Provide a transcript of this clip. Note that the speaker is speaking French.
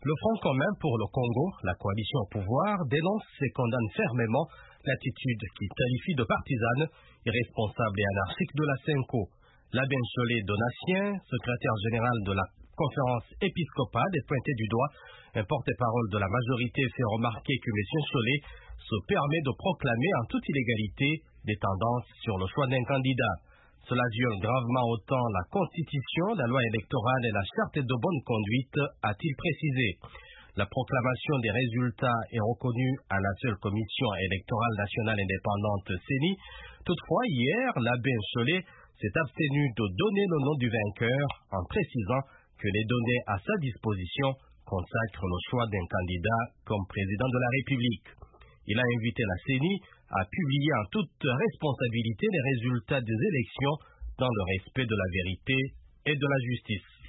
Le Front commun pour le Congo, la coalition au pouvoir, dénonce et condamne fermement l'attitude qui qualifie de partisane, irresponsable et anarchique de la CENCO. L'abbé Nsolé Donatien, secrétaire général de la conférence épiscopale, est pointé du doigt. Un porte-parole de la majorité fait remarquer que M. Nsolé se permet de proclamer en toute illégalité des tendances sur le choix d'un candidat. Cela viole gravement autant la Constitution, la loi électorale et la charte de bonne conduite, a-t-il précisé. La proclamation des résultats est reconnue à la seule commission électorale nationale indépendante CENI. Toutefois, hier, l'abbé Nsolé s'est abstenu de donner le nom du vainqueur en précisant que les données à sa disposition consacrent le choix d'un candidat comme président de la République. Il a invité la CENI à publier en toute responsabilité les résultats des élections dans le respect de la vérité et de la justice.